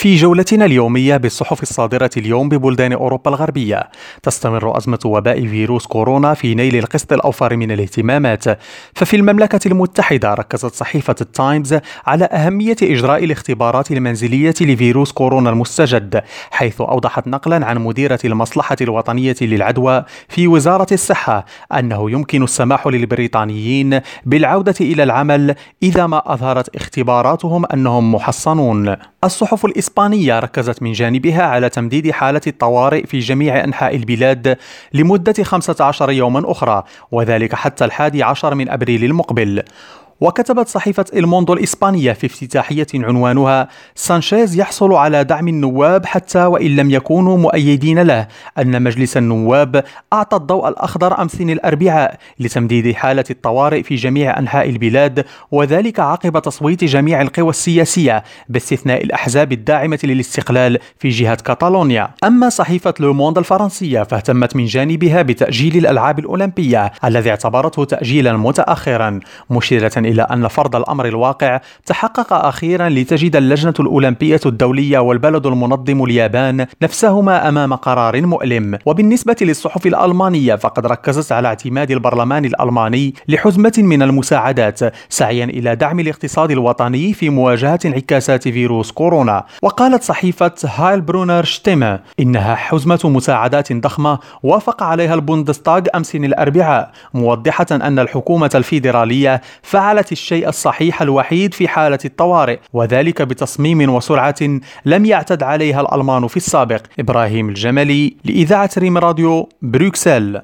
في جولتنا اليومية بالصحف الصادرة اليوم ببلدان أوروبا الغربية، تستمر أزمة وباء فيروس كورونا في نيل القسط الأوفر من الاهتمامات. ففي المملكة المتحدة ركزت صحيفة التايمز على أهمية إجراء الاختبارات المنزلية لفيروس كورونا المستجد، حيث أوضحت نقلا عن مديرة المصلحة الوطنية للعدوى في وزارة الصحة أنه يمكن السماح للبريطانيين بالعودة إلى العمل إذا ما أظهرت اختباراتهم أنهم محصنون. الصحف الإسبانية ركزت من جانبها على تمديد حالة الطوارئ في جميع أنحاء البلاد لمدة 15 يوما أخرى، وذلك حتى 11 من أبريل المقبل. وكتبت صحيفة الموندو الإسبانية في افتتاحية عنوانها سانشيز يحصل على دعم النواب حتى وإن لم يكونوا مؤيدين له، أن مجلس النواب أعطى الضوء الأخضر أمس الأربعاء لتمديد حالة الطوارئ في جميع أنحاء البلاد، وذلك عقب تصويت جميع القوى السياسية باستثناء الأحزاب الداعمة للاستقلال في جهة كاتالونيا. أما صحيفة لو موند الفرنسية فاهتمت من جانبها بتأجيل الألعاب الأولمبية الذي اعتبرته تأجيلا متأخرا، مشيرة إلى أن فرض الأمر الواقع تحقق أخيرا لتجد اللجنة الأولمبية الدولية والبلد المنظم اليابان نفسهما أمام قرار مؤلم. وبالنسبة للصحف الألمانية فقد ركزت على اعتماد البرلمان الألماني لحزمة من المساعدات سعيا إلى دعم الاقتصاد الوطني في مواجهة انعكاسات فيروس كورونا. وقالت صحيفة هايل برونر شتيمة إنها حزمة مساعدات ضخمة وافق عليها البوندستاغ أمس الأربعاء، موضحة أن الحكومة الفيدرالية فعلت الشيء الصحيح الوحيد في حالة الطوارئ، وذلك بتصميم وسرعة لم يعتد عليها الألمان في السابق. إبراهيم الجملي لإذاعة ريم راديو، بروكسل.